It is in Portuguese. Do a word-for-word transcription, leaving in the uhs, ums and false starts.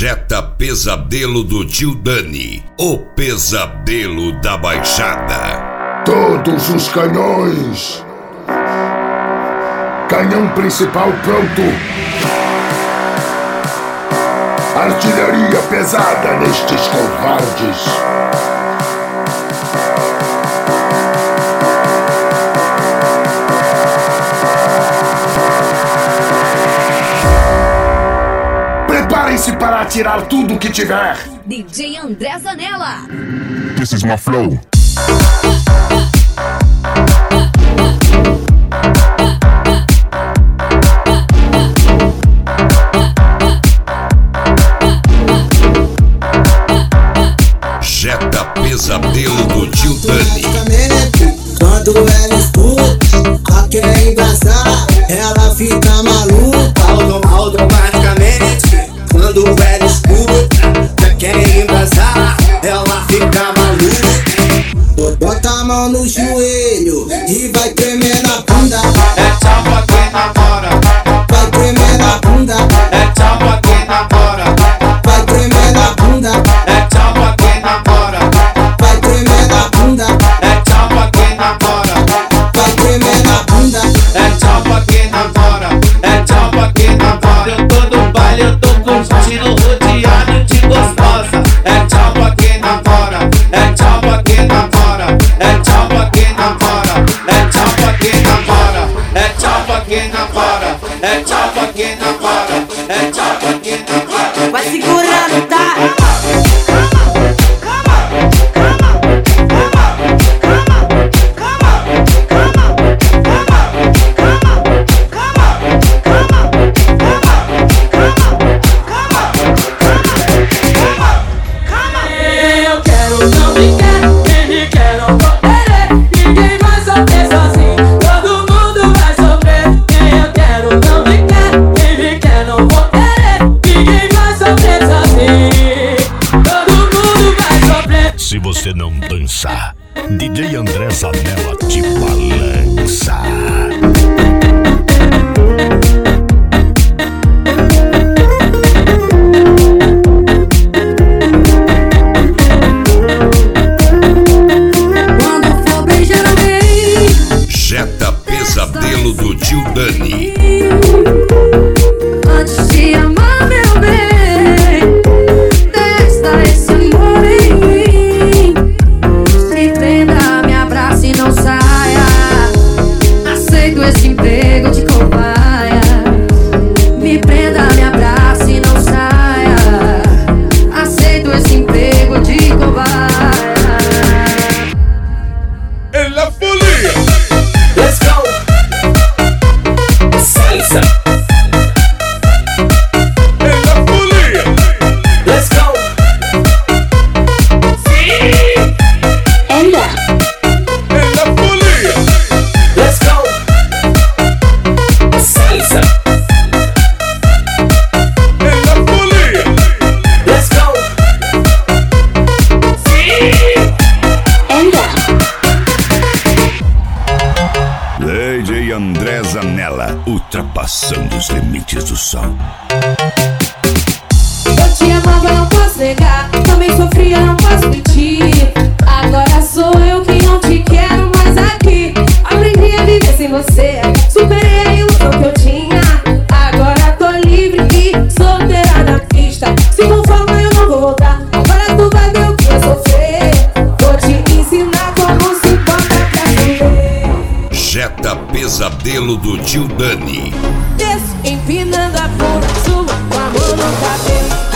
Jetta Pesadelo do Tio Dani, o pesadelo da Baixada. Todos os canhões. Canhão principal pronto. Artilharia pesada nestes covardes. Preparem-se para atirar tudo que tiver. D J André Zanella. This is my flow. Jetta Pesadelo do Tio Dani. Quando ela escuta, quer embraçar, ela fica maluca. Automaticamente, quando ela escuta, quer embraçar, ela fica maluca. Bota a mão no joelho e vai tremer na bunda. É tchau pra quem namora. Vai tremer na bunda. É tchau pra quem namora. Vai tremer na bunda. É tchau pra quem namora. Vai tremer na bunda. É tchau pra quem namora. Vai tremer na bunda. É tchau pra quem namora. É tchau pra quem namora. Eu tô no baile, eu tô curtindo, rodeado de gostosa. É tchau pra quem namora. É tchau pra quem namora. É tchau pra quem namora. É tchau pra quem namora. É tchau pra quem namora. É tchau pra quem namora. É tchau pra quem namora. Vai segurando, tá? Eu quero, não me quero, quem me quer não vou querer. Ninguém vai sofrer sozinho, todo mundo vai sofrer. Quem eu quero, não me quer, quem me quer não vou querer. Ninguém vai sofrer sozinho, todo mundo vai sofrer. Se você não dançar, D J André Zanella te balança. Quando for beijar alguém, Jetta Pesadelo do Tio Dani. antes de amar, meu bem, testa esse amor em mim. Se prenda, me abrace e não saia. Aceito esse emprego de cobaia. Me prenda, me abrace e não saia. Aceito esse emprego de cobaia. En la folia. Let's go. Salsa. En la folia. Let's go. Ella. En la folia. Let's go. Salsa. En la folia. Let's go. Ella. D J André Zanella, ultrapassando os limites do som. Eu te amava, não posso negar. Também sofria, não posso mentir. Agora sou eu que não te quero mais aqui. Aprendi a viver sem você. Superei a ilusão que eu tinha. Agora tô livre e solteira na pista. Se não for, eu não vou voltar. Agora tu vai ver o que eu sofrer. Vou te ensinar como se bota pra viver. Jetta Pesadelo do Tio Dani. Desço, empinando a bunda sua, com a mão no cabelo.